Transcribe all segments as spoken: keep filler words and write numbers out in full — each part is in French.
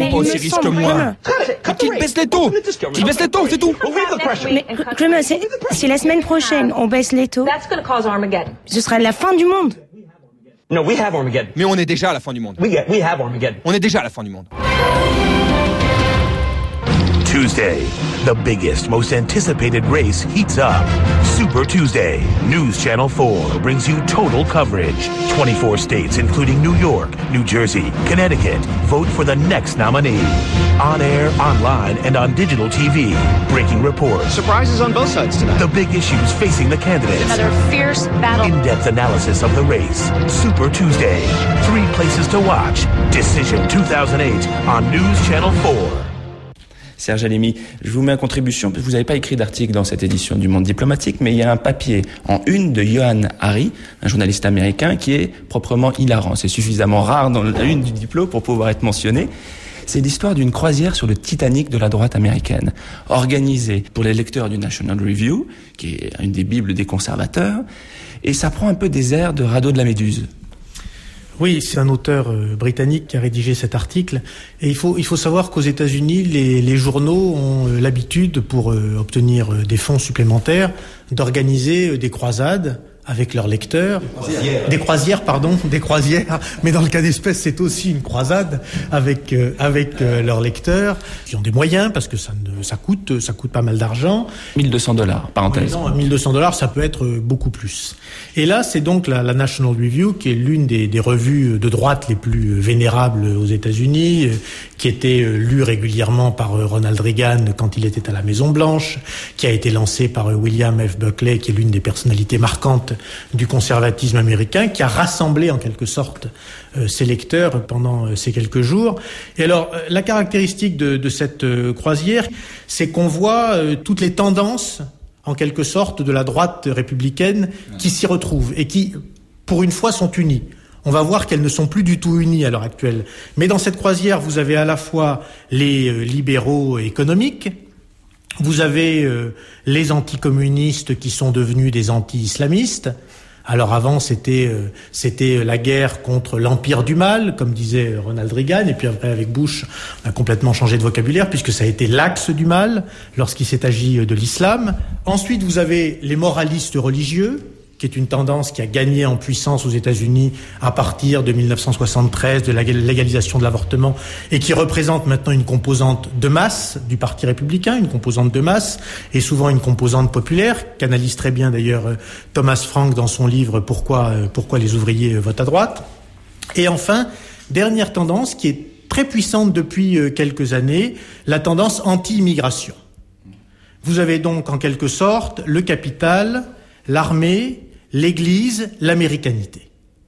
pas aussi riche que moi. Qu'il baisse les taux. Qu'il baisse les taux, c'est tout. Mais, Kramer, c'est, c'est la semaine prochaine. On baisse les taux. Ce sera la fin du monde. Mais on est déjà à la fin du monde. On est déjà à la fin du monde. Tuesday, the biggest, most anticipated race heats up. Super Tuesday. News Channel four brings you total coverage. twenty-four states, including New York, New Jersey, Connecticut. Vote for the next nominee. On air, online, and on digital T V. Breaking reports. Surprises on both sides tonight. The big issues facing the candidates. Another fierce battle. In-depth analysis of the race. Super Tuesday. Three places to watch. Decision two thousand eight on News Channel four. Serge Alimi, je vous mets en contribution, parce que vous n'avez pas écrit d'article dans cette édition du Monde diplomatique, mais il y a un papier en une de Johan Hari, un journaliste américain, qui est proprement hilarant. C'est suffisamment rare dans la une du Diplo pour pouvoir être mentionné. C'est l'histoire d'une croisière sur le Titanic de la droite américaine, organisée pour les lecteurs du National Review, qui est une des bibles des conservateurs, et ça prend un peu des airs de Radeau de la Méduse. Oui, c'est un auteur euh, britannique qui a rédigé cet article. Et il faut, il faut savoir qu'aux États-Unis, les, les journaux ont euh, l'habitude, pour euh, obtenir euh, des fonds supplémentaires, d'organiser euh, des croisades avec leurs lecteurs. Des croisières. Des croisières, pardon, des croisières. Mais dans le cas d'espèce, c'est aussi une croisade avec euh, avec euh, leurs lecteurs qui ont des moyens parce que ça ne, ça coûte ça coûte pas mal d'argent. mille deux cents dollars, parenthèse. Oui, non, mille deux cents dollars, ça peut être beaucoup plus. Et là, c'est donc la, la National Review, qui est l'une des, des revues de droite les plus vénérables aux États-Unis, euh, qui était euh, lue régulièrement par euh, Ronald Reagan quand il était à la Maison Blanche, qui a été lancée par euh, William F. Buckley, qui est l'une des personnalités marquantes du conservatisme américain, qui a rassemblé en quelque sorte euh, ses lecteurs pendant euh, ces quelques jours. Et alors, euh, la caractéristique de, de cette euh, croisière, c'est qu'on voit euh, toutes les tendances, en quelque sorte, de la droite républicaine qui s'y retrouvent et qui, pour une fois, sont unies. On va voir qu'elles ne sont plus du tout unies à l'heure actuelle. Mais dans cette croisière, vous avez à la fois les euh, libéraux économiques, vous avez euh, les anticommunistes qui sont devenus des anti-islamistes. Alors avant, c'était euh, c'était la guerre contre l'empire du mal, comme disait Ronald Reagan, et puis après avec Bush, on a complètement changé de vocabulaire puisque ça a été l'axe du mal lorsqu'il s'est agi de l'islam. Ensuite, vous avez les moralistes religieux, qui est une tendance qui a gagné en puissance aux États-Unis à partir de mille neuf cent soixante-treize, de la légalisation de l'avortement, et qui représente maintenant une composante de masse du Parti républicain, une composante de masse, et souvent une composante populaire, qu'analyse très bien d'ailleurs Thomas Frank dans son livre « Pourquoi, pourquoi les ouvriers votent à droite ». Et enfin, dernière tendance qui est très puissante depuis quelques années, la tendance anti-immigration. Vous avez donc en quelque sorte le capital, l'armée, l'Église, l'américanité.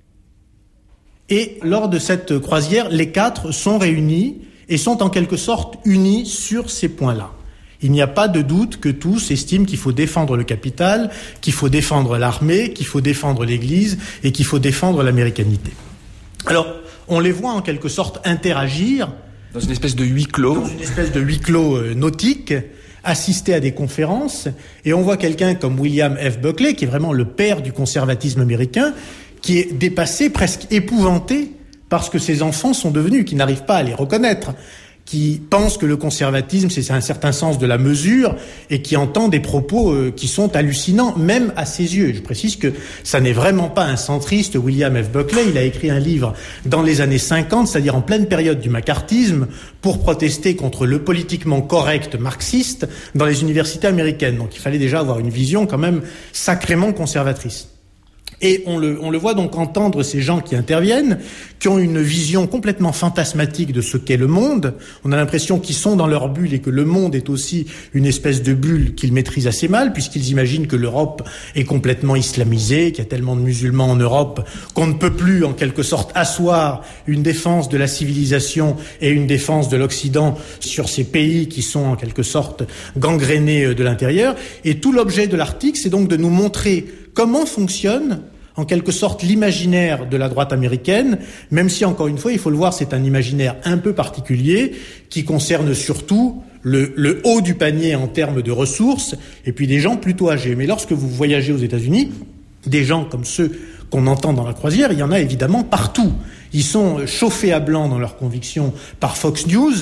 Et lors de cette croisière, les quatre sont réunis et sont en quelque sorte unis sur ces points-là. Il n'y a pas de doute que tous estiment qu'il faut défendre le capital, qu'il faut défendre l'armée, qu'il faut défendre l'Église et qu'il faut défendre l'américanité. Alors, on les voit en quelque sorte interagir dans une espèce de huis clos, dans une espèce de huis clos euh, nautique, assister à des conférences, et on voit quelqu'un comme William F. Buckley, qui est vraiment le père du conservatisme américain, qui est dépassé, presque épouvanté par ce que ses enfants sont devenus, qui n'arrivent pas à les reconnaître, qui pense que le conservatisme, c'est un certain sens de la mesure et qui entend des propos euh, qui sont hallucinants, même à ses yeux. Je précise que ça n'est vraiment pas un centriste. William F. Buckley, il a écrit un livre dans les années cinquante, c'est-à-dire en pleine période du macartisme, pour protester contre le politiquement correct marxiste dans les universités américaines. Donc il fallait déjà avoir une vision quand même sacrément conservatrice. Et on le, on le voit donc entendre ces gens qui interviennent, qui ont une vision complètement fantasmatique de ce qu'est le monde. On a l'impression qu'ils sont dans leur bulle et que le monde est aussi une espèce de bulle qu'ils maîtrisent assez mal, puisqu'ils imaginent que l'Europe est complètement islamisée, qu'il y a tellement de musulmans en Europe qu'on ne peut plus, en quelque sorte, asseoir une défense de la civilisation et une défense de l'Occident sur ces pays qui sont, en quelque sorte, gangrénés de l'intérieur. Et tout l'objet de l'article, c'est donc de nous montrer comment fonctionne en quelque sorte l'imaginaire de la droite américaine, même si, encore une fois, il faut le voir, c'est un imaginaire un peu particulier qui concerne surtout le, le haut du panier en termes de ressources et puis des gens plutôt âgés. Mais lorsque vous voyagez aux États-Unis, des gens comme ceux qu'on entend dans la croisière, il y en a évidemment partout. Ils sont chauffés à blanc dans leurs convictions par Fox News.